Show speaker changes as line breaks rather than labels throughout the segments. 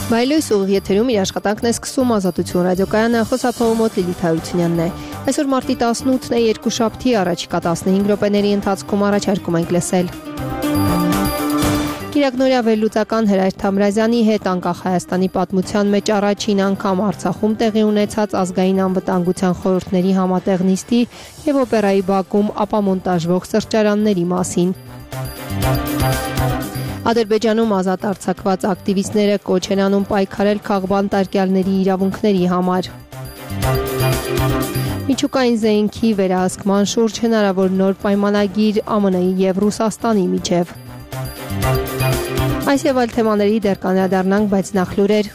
Բայլույս ուղիղ եթերում իր աշխատանքն է սկսում Ազատություն ռադիոկայանը, խոսափողը մոտ Լիլիթ Հարությունյանն է։ Այսօր մարտի 18-ն է, երկուշաբթի, առաջիկա 15 րոպեների ընթացքում առաջարկում ենք լսել Կիրակնորյա վերլուծական Հրայր Թամրազյանի հետ անկախ Հայաստանի պատմության մեջ առաջին անգամ Արցախում տեղի ունեցած ազգային անվտանգության խորհուրդների համատեղ նիստի եւ օպերայի Բաքում ապամոնտաժվող սրճարանների մասին։ Ադրբեջանում ազատ արձակված ակտիվիստները կոչ են անում պայքարել քաղբան տարկյալների իրավունքների համար։ Միջուկային զենքի վերահսկման շուրջ հնարավոր նոր պայմանագիր ԱՄՆ-ի եւ Ռուսաստանի միջև։ Այս եւ այլ թեմաների դեռ կանդրադառնանք, բայց նախ լուրեր։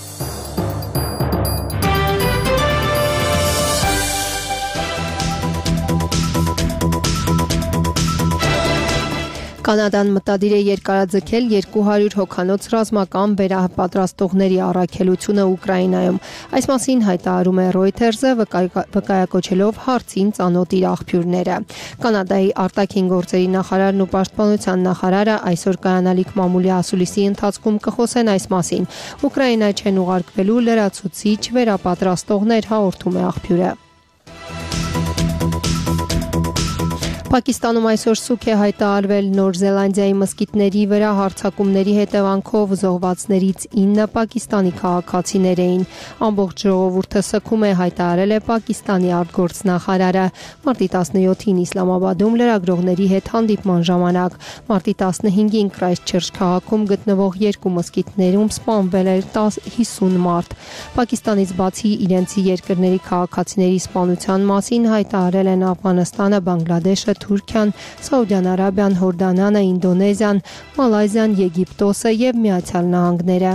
Կանադան մտադիր է երկարաձգել 200 հոգանոց ռազմական վերապատրաստողների առաքելությունը Ուկրաինայում։ Այս մասին հայտարարում է Reuters-ը, վկայակոչելով հարցին ծանոթ իր աղբյուրները։ Կանադայի արտաքին գործերի նախարարն ու պաշտպանության նախարարը այսօր կայանալիք մամուլի ասուլիսի ընթացքում կխոսեն այս մասին։ Ուկրաինա չեն ուղարկվելու լրացուցիչ վերապատրաստողներ, հաղորդում է աղբյուրը։ Պակիստանում այսօր սուք է հայտարարվել Նոր Զելանդիայի մզկիթների վրա հարձակումների հետևանքով զոհվածներից 9 պակիստանի քաղաքացիներ էին։ Ամբողջ ժողովուրդը սգում է, հայտարարել է Պակիստանի արտգործնախարարը։ Մարտի 17-ին Իսլամաբադում լրագրողների հետ հանդիպման ժամանակ մարտի 15-ին Քրայսթչերչ քաղաքում գտնվող երկու մզկիթներում սպանվել էր 50 մարդ։ Պակիստանից բացի իրենց երկրների քաղաքացիների սպանության մասին հայտարարել են Աֆղանստանը, Բանգլադեշը, Թուրքիան, Սաուդյան Արաբիան, Հորդանանը, Ինդոնեզիան, Մալայզիան, Եգիպտոսը եւ Միացյալ Նահանգները։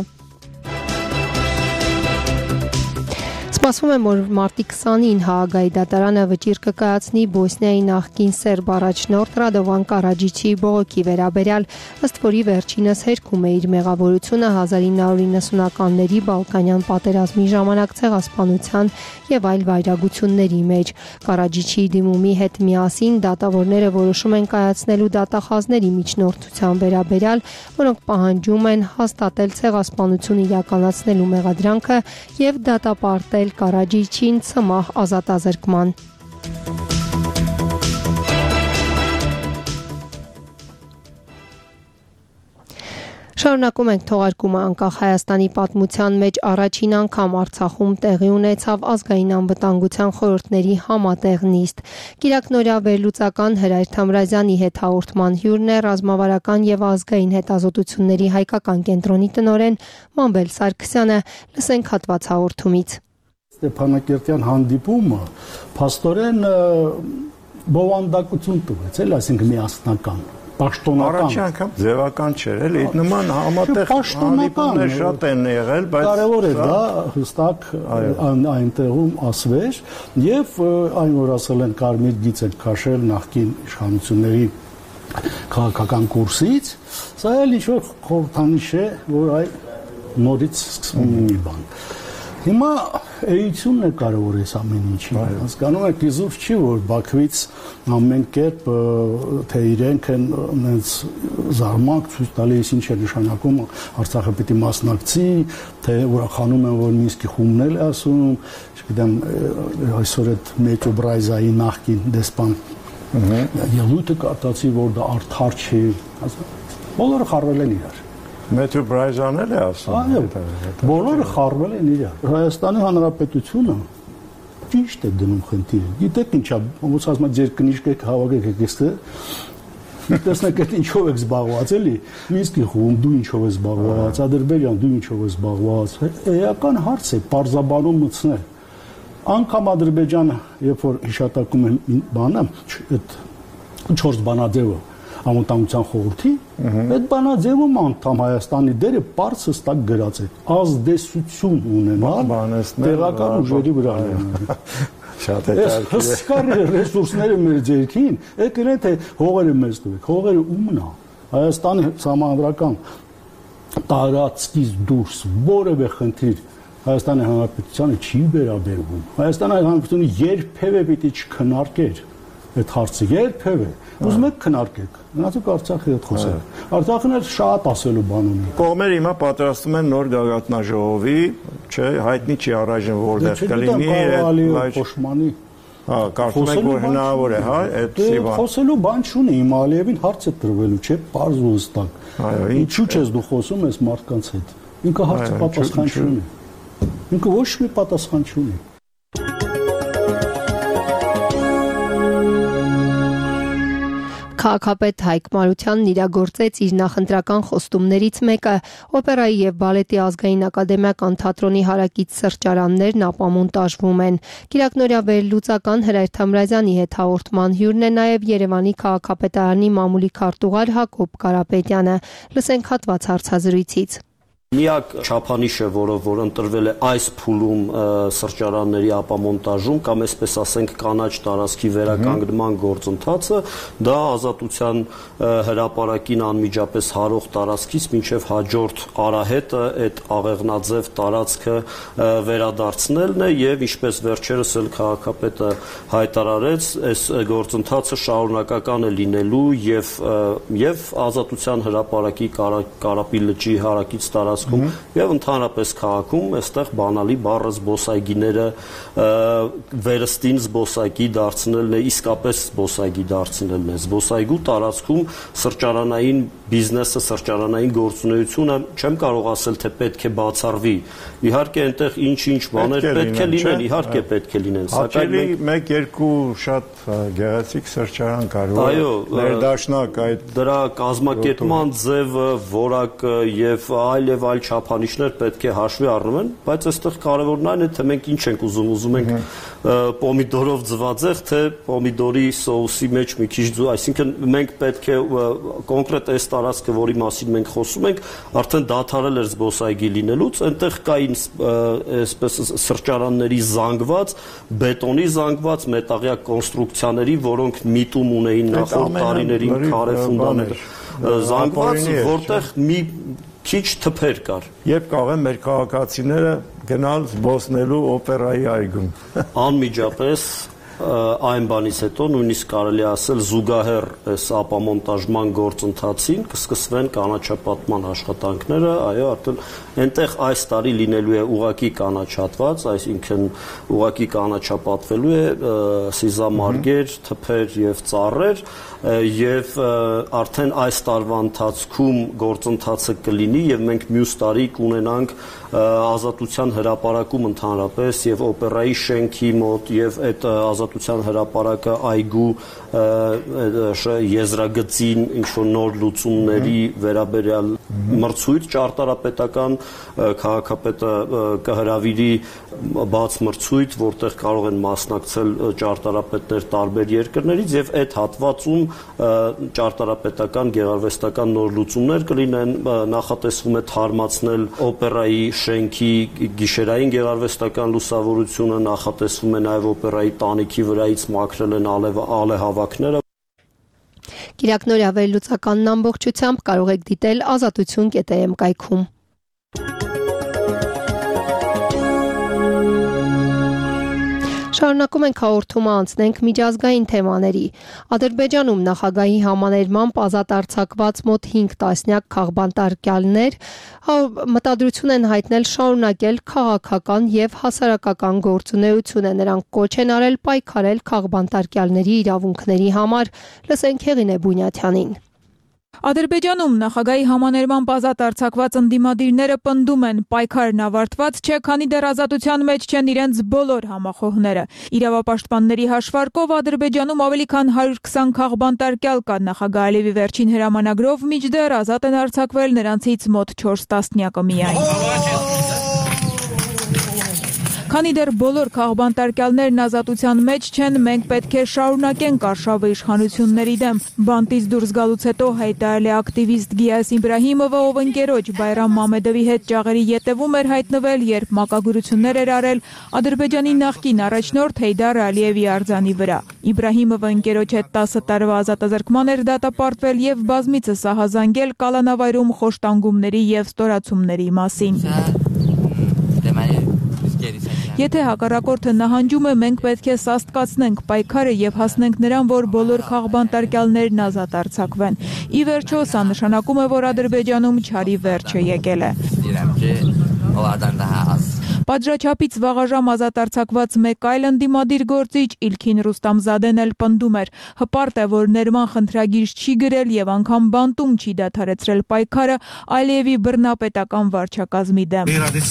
Սպասվում է, որ մարտի 20-ին Հաագայի դատարանը վճիռ կկայացնի Բոսնիայի նախկին սերբ առաջնորդ Ռադովան Կարաջիչի բողոքի վերաբերյալ, ըստ որի վերջինս հերքում է իր մեղավորությունը 1990-ականների Բալկանյան պատերազմի ժամանակ ցեղասպանության եւ այլ վայրագությունների մեջ։ Կարաջիչի դիմումի հետ միասին դատավորները որոշում են կայացնելու դատախազների միջնորդության վերաբերյալ, որոնք պահանջում են հաստատել ցեղասպանություն իրականացնելու մեղադրանքը եւ դատապարտել Կարաջիչին ցմահ ազատազրկման։ Շարունակում ենք թողարկումը անկախ Հայաստանի պատմության մեջ առաջին անգամ Արցախում տեղի ունեցավ ազգային անվտանգության խորհուրդների համատեղ նիստ։ Կիրակնորյա վերլուծական Հրայր Թամրազյանի հետ հաղորդման հյուրն է ռազմավարական եւ ազգային հետազոտությունների հայկական կենտրոնի տնօրեն Մանվել Սարգսյանը։ Լսենք հատված հաղորդումից։
Ստեփանակերտյան հանդիպումը փաստորեն բովանդակություն տվեց, այսինքն միասնական, պաշտոնական։
Առաջին անգամ ձևական չէր, էլի նման համատեղ հանդիպումներ շատ են եղել, բայց
կարևոր է դա հստակ այնտեղում ասվեր եւ այն որ ասել են կարմիր գիծ են քաշել նախկին իշխանությունների քաղաքական կուրսից, սա էլ ինչ-որ խորհրդանիշ է, որ այ նորից սկսվում է մի բան։ Հիմա էությունն է կարևոր է ամեն ինչի։ Հասկանում եք, իզուր չի, որ Բաքվից ամեն կերպ թե իրենք են այնց զարմանք ցույց տալիս ինչ է նշանակում Արցախը պիտի մասնակցի, թե ուրախանում են, որ Մինսկի խումբն էլ է ասում, չգիտեմ, այսօր այդ Մեթյու Բրայզայի նախկին դեսպան ելույթը կարտացի, որ դա արդար չի, բոլորը խառնել են իրար։
Մեթյու Բրայզան էլ է ասում։
Այո, բոլորը խառնել են իրար։ Հայաստանի Հանրապետությունը ճիշտ է դնում խնդիրը։ Գիտեք ինչա, ոնց ասում են, ձեր կնիժքը հավաքեք եկեստը։ Տեսնեք այդ ինչով եք զբաղված, էլի։ Մինսկի խումբ դու ինչով ես զբաղված, Ադրբեջան դու ինչով ես զբաղված։ Էական հարց է, պարզաբանում մտցնել։ Անկամ Ադրբեջանը, երբ որ հիշատակում են բանը, այդ 4 բանաձևը Անվտանգության խորհրդի, այդ բանաձևում անդամ Հայաստանի դերը բարձր հստակ գրած է ազդեցություն ունենալ տեղական ուժերի վրա։
Շատ հետաքրքիր է։
Հսկա ռեսուրսները մեր ձեռքին, եկել են թե հողերը մեզ տվեք, հողերը ումն է։ Հայաստանի համանդրական տարածքից դուրս որևէ խնդիր Հայաստանի Հանրապետությանը չի վերաբերվում։ Հայաստանի Հանրապետությունը երբևէ պիտի չքննարկեր այդ հարցը երբևէ։ Ուզում եք քննարկեք։ Գնացեք Արցախի հետ խոսեք։ Արցախն էլ շատ ասելու բան ունի։
Կողմերը հիմա պատրաստում են նոր գագաթնաժողովի, չէ, հայտնի չի առայժմ որտեղ կլինի,
Փոշմանի։
Հա, կարծում եք որ հնարավոր է, հա, այդպեսի բան։
Խոսելու բան չունի, իմ Ալիևին հարց է տրվելու, չէ, պարզ ու հստակ։
Այո,
ինչու՞ չես դու խոսում ես մարդկանց հետ։ Ինքը հարցը պատասխան չունի։ Ինքը ոչ մի պատասխան չունի։
Քաղաքապետ Հայկ Մարությանն իրագործեց իր նախընտրական խոստումներից մեկը օպերայի եւ բալետի ազգային ակադեմիական թատրոնի հարակից սրճարաններն ապամոնտաժվում են։ Կիրակնորյա վերլուծական Հրայր Թամրազյանի հետ հաղորդման հյուրն է նաեւ Երևանի քաղաքապետարանի մամուլի քարտուղար Հակոբ Կարապետյանը։ Լսենք հատված հարցազրույցից։
Միակ չափանիշը, որ ընտրվել է այս փուլում սրճարանների ապամոնտաժում կամ այսպես ասենք կանաչ տարածքի վերականգնման գործընթացը, դա Ազատության հրապարակին անմիջապես հարող տարածքից մինչև հաջորդ արահետը այդ աղեղնաձև տարածքը վերադարձնելն է եւ ինչպես վերջերս էլ քաղաքապետը հայտարարեց, այս գործընթացը շարունակական է լինելու եւ Ազատության հրապարակի Կարապի լճի հարակից տարածք եւ ընդհանրապես քաղաքում այստեղ բանալի բառը զբոսայգիները վերստին զբոսայգի դարձնելն է, իսկապես զբոսայգի դարձնելն է։ Զբոսայգու տարածքում սրճարանային բիզնեսը, սրճարանային գործունեությունը չեմ կարող ասել թե պետք է բացառվի։ Իհարկե այնտեղ ինչ-ինչ բաներ պետք է լինեն, իհարկե պետք է լինեն,
սակայն 1-2 շատ գեղեցիկ սրճարան կար, որ ներդաշնակ այդ
դրա կազմակերպման ձևը, որակը եւ այլ չափանիշներ պետք է հաշվի առնում են, բայց այստեղ կարևորն այն է, թե մենք ինչ ենք ուզում ենք պոմիդորով ձվածեղ, թե պոմիդորի սոուսի մեջ մի քիչ ձու, այսինքն մենք պետք է կոնկրետ այս տարածքը, որի մասին մենք խոսում ենք, արդեն դադարել էր զբոսայգի լինելուց, այնտեղ կային այսպես սրճարանների զանգված, բետոնի զանգված, մետաղյա կոնստրուկցիաների, որոնք միտում ունեին նախորդ տարիներին քարե ֆունդամենտ զանգված, որտեղ մի քիչ թփեր կար։
Երբ կարող են մեր քաղաքացիները գնալ զբոսնելու օպերայի այգում։
Անմիջապես այն բանից հետո նույնիսկ կարելի ասել զուգահեռ այս ապամոնտաժման գործընթացին կսկսվեն կանաչապատման աշխատանքները, այո, արդեն այնտեղ այս տարի լինելու է ուղակի կանաչատված, այսինքն ուղակի կանաչապատվելու է սիզամարգեր, թփեր եւ ծառեր եւ արդեն այս տարվա ընթացքում գործընթացը կլինի եւ մենք մյուս տարի կունենանք Ազատության հրապարակում ընդհանրապես եւ օպերայի շենքի մոտ եւ այդ Ազատության հրապարակը այգու եզրագծին ինչ-որ նոր լուծումների վերաբերյալ մրցույթ ճարտարապետական քաղաքապետը կհրավիրի բաց մրցույթ, որտեղ կարող են մասնակցել ճարտարապետներ տարբեր երկրներից եւ այդ հատվածում ճարտարապետական գեղարվեստական նոր լուծումներ կլինեն, նախատեսվում է թարմացնել օպերայի շենքի գիշերային գեղարվեստական լուսավորությունը, նախատեսվում է նաև օպերայի տանիքի վրայից մաքրել են ալեհավաքները։
Կիրակնորյա վերլուծականն ամբողջությամբ կարող եք դիտել azatutun.am կայքում։ Շարունակում ենք հաղորդումը, անցնենք միջազգային թեմաների։ Ադրբեջանում նախագահի համաներմամբ ազատ արձակված մոտ 5 տասնյակ քաղբանտարկյալներ մտադրություն են հայտնել շարունակել քաղաքական եւ հասարակական գործունեությունը։ Նրանք կոչ են արել պայքարել քաղբանտարկյալների իրավունքների համար։ Լսենք Հեղինե Բունյաթյանին։
Ադրբեջանում նախագահի համաներմամբ ազատ արձակված ընդդիմադիրները պնդում են պայքարն ավարտված չէ, քանի դեռ ազատության մեջ չեն իրենց բոլոր համախոհները։ Իրավապաշտպանների հաշվարկով Ադրբեջանում ավելի քան 120 քաղբանտարկյալ կա նախագահ Ալիևի վերջին հրամանագրով, մինչդեռ ազատ են արձակվել նրանցից մոտ 4 տասնյակը միայն։ Քանի դեռ բոլոր քաղբանտարկյալներն ազատության մեջ չեն, մենք պետք է շարունակենք արշավը իշխանությունների դեմ։ Բանտից դուրս գալուց հետո հայտարարել է ակտիվիստ Գիաս Իբրահիմովը, ով ընկերոջ Բայրամ Մամեդովի հետ ճաղերի ետևում էր հայտնվել, երբ մակագրություններ էր արել Ադրբեջանի նախկին առաջնորդ Հեյդար Ալիևի արձանի վրա։ Իբրահիմովը ընկերոջ հետ 10 տարվա ազատազրկման էր դատապարտվել եւ բազմիցս ահազանգել կալանավայրում խոշտանգումների եւ ստորացումների մասին։ Եթե հակառակորդը նահանջում է, մենք պետք է սաստկացնենք պայքարը եւ հասնենք նրան, որ բոլոր խաղբանտարկյալներն ազատ արձակվեն։ Ի վերջո, սա նշանակում է, որ Ադրբեջանում չարի վերջը եկել է։ Պատժաչափից վաղաժամ ազատ արձակված մեկ այլ ընդդիմադիր գործիչ Իլքին Ռուստամզադեն էլ պնդում էր. հպարտ է, որ ներման խնդրագիր չի գրել եւ անգամ բանտում չի դադարեցրել պայքարը Ալիևի բռնապետական վարչակազմի դեմ։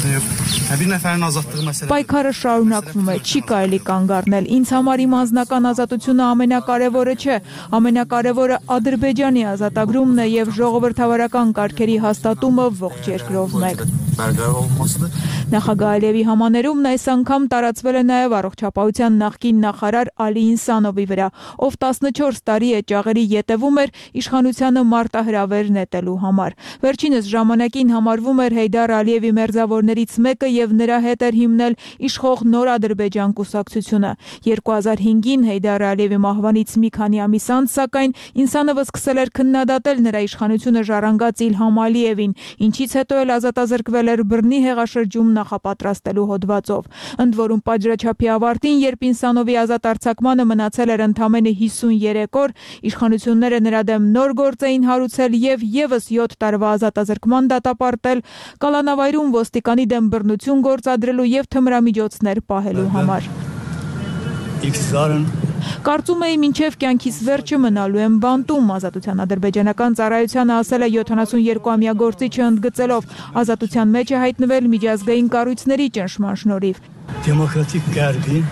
Պայքարը շարունակվում է, չի կարելի կանգ առնել։ Ինձ համար իմ անձնական ազատությունը ամենակարևորը չէ, ամենակարևորը Ադրբեջանի ազատագրումն է եւ ժողովրդավարական կարգերի հաստատումը ողջ երկրով մեկ։ Նախագահ Ալիևի համաներումն այս անգամ տարածվել է նաև առողջապահության նախկին նախարար Ալի Ինսանովի վրա, ով 14 տարի է ճաղերի ետևում էր իշխանությանը մարտահրավեր նետելու համար։ Վերջինս ժամանակին համարվում էր Հեյդար Ալիևի մերձավորներից մեկը եւ նրա հետ էր հիմնել իշխող Նոր Ադրբեջան կուսակցությունը։ 2005-ին Հեյդար Ալիևի մահվանից մի քանի ամիս անց, սակայն Ինսանովը սկսել էր քննադատել նրա իշխանությունը ժառանգած Իլհամ Ալիևին, ինչից հետո էլ ազատազրկվել էր բռնի հեղաշրջում նախապատրաստելու հոդվածով։ Ընդ որում պատժաչափի ավարտին, երբ Ինսանովի ազատ արձակմանը մնացել էր ընդամենը 53 օր, իշխանությունները նրա դեմ նոր գործ էին հարուցել եւ եւս 7 տարվա ազատազրկման դատապարտել կալանավայրում ոստիկանի դեմ բռնություն գործադրելու եւ թմրամիջոցներ պահելու համար։ Կարծում էի մինչև կյանքիս վերջը մնալու եմ բանտում, ազատության ադրբեջանական ծառայությանը ասել է 72-ամյա գործիչը ընդգծելով, ազատության մեջ է հայտնվել միջազգային կառույցների ճնշման շնորհիվ։ Դեմոկրատիկ կարգին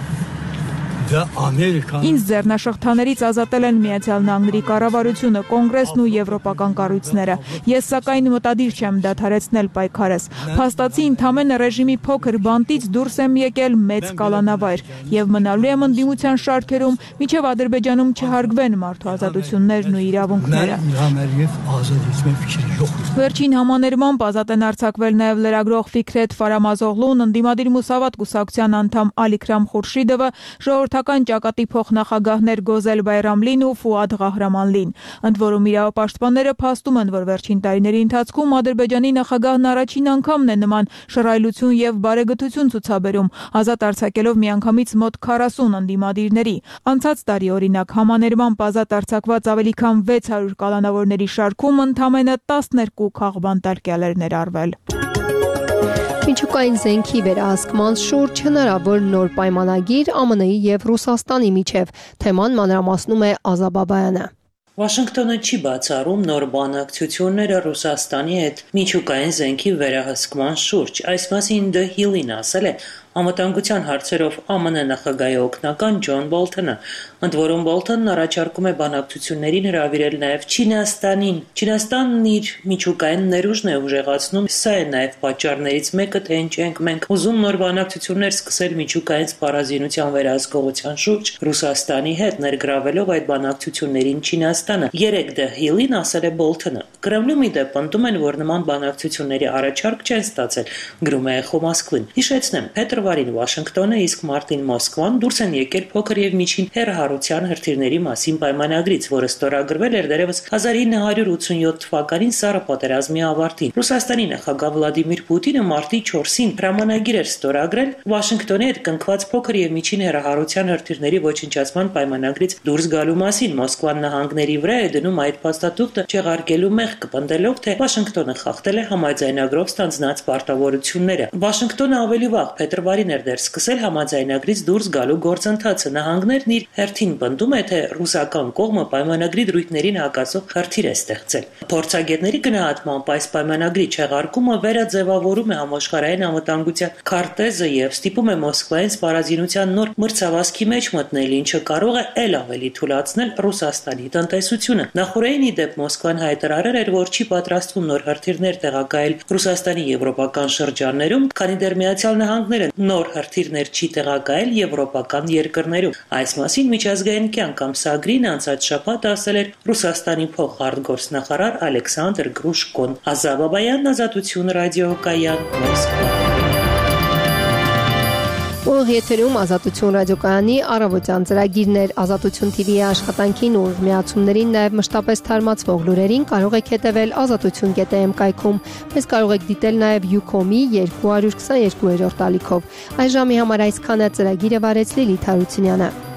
Ինձ ձեռնաշղթաներից ազատել են Միացյալ Նահանգների կառավարությունը, կոնգրեսն ու եվրոպական կառույցները։ Ես սակայն մտադիր չեմ դադարեցնել պայքարս։ Փաստացի ընդամենը ռեժիմի փոքր բանտից դուրս եմ եկել մեծ կալանավայր եւ մնալու եմ ընդդիմության շարքերում, մինչեւ Ադրբեջանում չհարգվեն մարդու ազատություններն ու իրավունքները։ Վերջին համաներմամբ ազատ են արձակվել նաև լրագրող Ֆիքրեթ Ֆարամազօղլուն, ընդդիմադիր Մուսավատ կուսակցության անդամ Ալիքրամ Խուրշիդովը, ժողովրդական ճակատի փոխնախագահներ Գոզել Բայրամլին ու Ֆուադ Ղահրամանլին։ Ընդ որում իրավապաշտպանները փաստում են, որ վերջին տարիների ընթացքում Ադրբեջանի նախագահն առաջին անգամն է նման շռայլություն եւ բարեգթություն ցուցաբերում, ազատ արձակելով միանգամից մոտ 40 ընդդիմադիրների։ Անցած տարի օրինակ համաներմամբ ազատ արձակված ավելի քան 600 կալանավորների շարքում ընդամենը 12 խաղբանտարկյալ էր ներառվել։
Միջուկային զենքի վերահսկման շուրջ հնարավոր նոր պայմանագիր ԱՄՆ-ի եւ Ռուսաստանի միջև, թեման մանրամասնում է Ազա Բաբայանը։
Վաշինգտոնը չի բացառում նոր բանակցությունները Ռուսաստանի հետ միջուկային զենքի վերահսկման շուրջ։ Այս մասին The Hill-ին ասել է անվտանգության հարցերով ԱՄՆ նախագահի օգնական Ջոն Բոլթոնը, ընդ որում Բոլթոնն առաջարկում է բանակցություններին հրավիրել նաև Չինաստանին։ Չինաստանն իր միջուկային ներուժն է ուժեղացնում, սա է նաև պատճառներից մեկը, թե ինչ ենք մենք ուզում նոր բանակցություններ սկսել միջուկային սպառազինության վերահսկողության շուրջ Ռուսաստանի հետ, ներգրավելով այդ բանակցություններին Չինաստանը։ Երեկ The Hill-ին ասել է Բոլթոնը։ Կրեմլում ի դեպ պնդում են, որ նման բանակցությունների առաջարկ չեն ստացել, գրում է Echo Moskvin։ Հիշեցնեմ, փետրվարին Վաշինգտոնը, իսկ մարտին Մոսկվան դուրս են եկել փոքր եւ միջին հեռահարության հրթիռների մասին պայմանագրից, որը ստորագրվել էր դեռևս 1987 թվականին Սառը պատերազմի ավարտին։ Ռուսաստանի նախագահ Վլադիմիր Պուտինը մարտի 4-ին հրամանագիր էր ստորագրել Վաշինգտոնի հետ կնքված փոքր եւ միջին հեռահարության հրթիռների ոչնչացման պայմանագրից դուրս գալու մասին։ Մոսկվան նահանգների վրա է դնում այդ փաստաթուղթը չեղարկելու մեղք, պնդելով, թե Վաշինգտոնը խախտել է համաձայնագրով ստանձնած պարտավորությունները։ Վաշինգտոնը ավելի վաղ փետրվարին էր դեռ սկսել համաձայնագրից դուրս գալու գործընթացը։ Նահանգներն իր հերթին պնդում է, թե ռուսական կողմը պայմանագրի դրույթներին հակասող հրթիռ է ստեղծել։ Փորձագետների գնահատմամբ այս պայմանագրի չեղարկումը վերաձևավորում է համաշխարհային անվտանգության քարտեզը եւ ստիպում է Մոսկվային սպառազինության նոր մրցավազքի մեջ մտնել, ինչը կարող է ել ավելի թուլացնել Ռուսաստանի տնտեսությունը։ Նախորդին ի դեպ Մոսկվան հայտարարել էր, որ չի պատրաստվում նոր հրթիռներ տեղակայել Ռուսաստանի եվրոպական շրջաններում, քանի դեռ Միացյալ Նահանգները նոր հրթիռներ չի տեղակայել եվրոպական երկրներում։ Այս մասին միջազգային կյանք ամսագրին անցած շաբաթ ասել էր Ռուսաստանի փոխարտգործնախարար Ալեքսանդր Գրուշկոն։ Ազա Բաբայան, Ազատություն ռադիոկայան, Մոսկվա։
Եթերում Ազատություն ռադիոկայանի առավոտյան ծրագիրներ Ազատություն TV-ի աշխատանքին ու միացումներին, նաև մշտապես թարմացվող լուրերին կարող եք հետևել azatutun.am կայքում։ Մեզ կարող եք դիտել նաև Ucom-ի 222-րդ ալիքով։ Այս ժամի համար այսքանը, ծրագիրը վարեց Լիլիթ Հարությունյանը։